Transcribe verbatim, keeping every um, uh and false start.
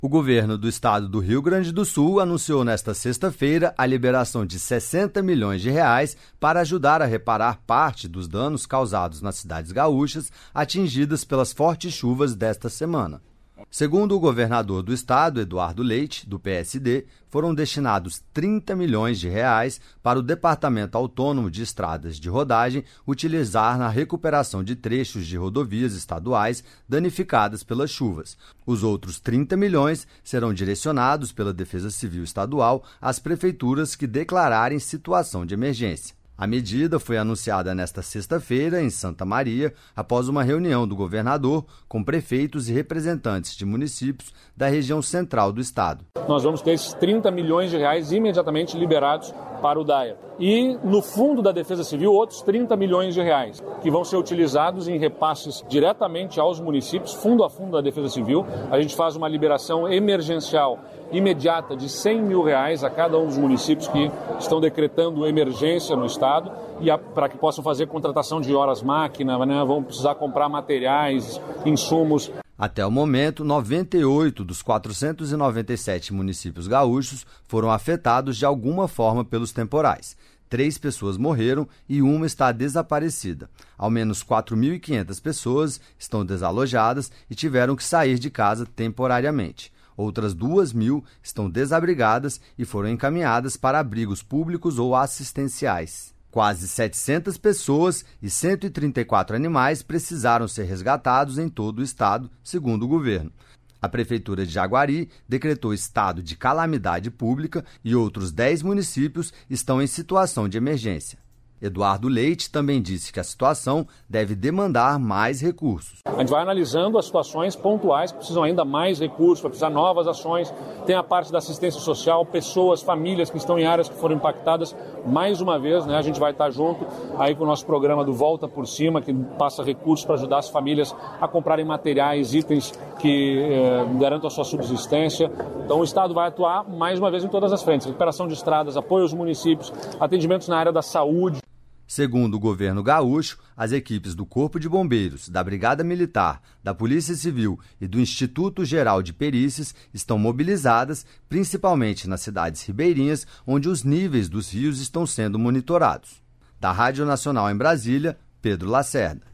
O governo do estado do Rio Grande do Sul anunciou nesta sexta-feira a liberação de sessenta milhões de reais para ajudar a reparar parte dos danos causados nas cidades gaúchas atingidas pelas fortes chuvas desta semana. Segundo o governador do estado, Eduardo Leite, do P S D, foram destinados trinta milhões de reais para o Departamento Autônomo de Estradas de Rodagem utilizar na recuperação de trechos de rodovias estaduais danificadas pelas chuvas. Os outros trinta milhões serão direcionados pela Defesa Civil Estadual às prefeituras que declararem situação de emergência. A medida foi anunciada nesta sexta-feira em Santa Maria, após uma reunião do governador com prefeitos e representantes de municípios da região central do estado. Nós vamos ter esses trinta milhões de reais imediatamente liberados para o DAER. E no fundo da Defesa Civil, outros trinta milhões de reais, que vão ser utilizados em repasses diretamente aos municípios, fundo a fundo da Defesa Civil. A gente faz uma liberação emergencial imediata de cem mil reais a cada um dos municípios que estão decretando emergência no estado e para que possam fazer contratação de horas-máquina, né? Vão precisar comprar materiais, insumos. Até o momento, noventa e oito dos quatrocentos e noventa e sete municípios gaúchos foram afetados de alguma forma pelos temporais. Três pessoas morreram e uma está desaparecida. Ao menos quatro mil e quinhentas pessoas estão desalojadas e tiveram que sair de casa temporariamente. Outras duas mil estão desabrigadas e foram encaminhadas para abrigos públicos ou assistenciais. Quase setecentas pessoas e cento e trinta e quatro animais precisaram ser resgatados em todo o estado, segundo o governo. A Prefeitura de Jaguari decretou estado de calamidade pública e outros dez municípios estão em situação de emergência. Eduardo Leite também disse que a situação deve demandar mais recursos. A gente vai analisando as situações pontuais que precisam ainda mais recursos, vai precisar novas ações. Tem a parte da assistência social, pessoas, famílias que estão em áreas que foram impactadas. Mais uma vez, né, a gente vai estar junto aí com o nosso programa do Volta por Cima, que passa recursos para ajudar as famílias a comprarem materiais, itens que eh, garantam a sua subsistência. Então o Estado vai atuar mais uma vez em todas as frentes. Recuperação de estradas, apoio aos municípios, atendimentos na área da saúde. Segundo o governo gaúcho, as equipes do Corpo de Bombeiros, da Brigada Militar, da Polícia Civil e do Instituto Geral de Perícias estão mobilizadas, principalmente nas cidades ribeirinhas, onde os níveis dos rios estão sendo monitorados. Da Rádio Nacional em Brasília, Pedro Lacerda.